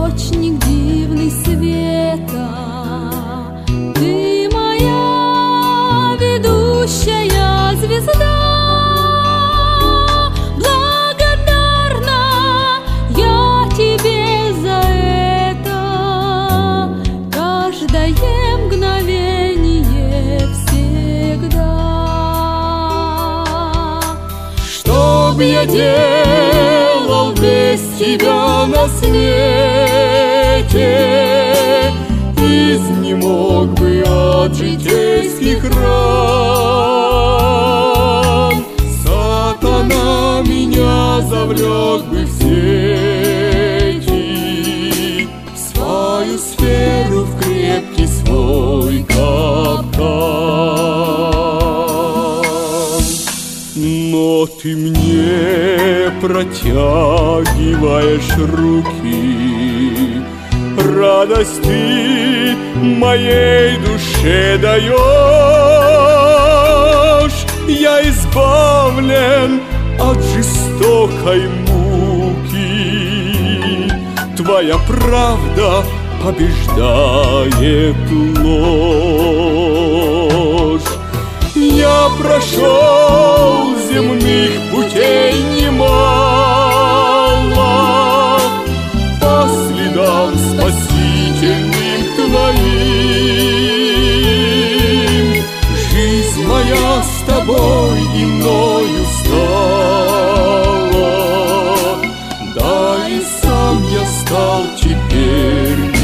источник дивный света. Ты моя ведущая звезда. Благодарна я тебе за это. Каждое мгновение всегда. Что б я делал без тебя на свете? Изнемог бы от житейских ран. Сатана меня завлек бы в сети, в свою сферу, в крепкий свой капкан. Но ты мне протягиваешь руки, радость ты моей душе даешь. Я избавлен от жестокой муки. Твоя правда побеждает ложь. Я прошел земных путей немало по следам спасительным твоим. Жизнь моя с тобой и мною стала, да и сам я стал теперь иным.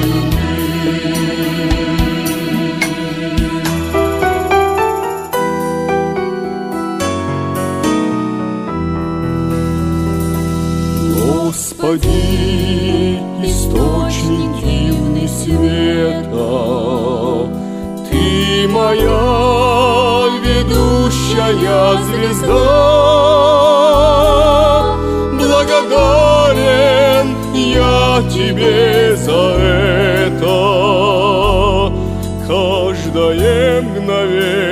Господи, источник дивный света, Ты моя ведущая звезда. Благодарен я тебе за это. Каждое мгновение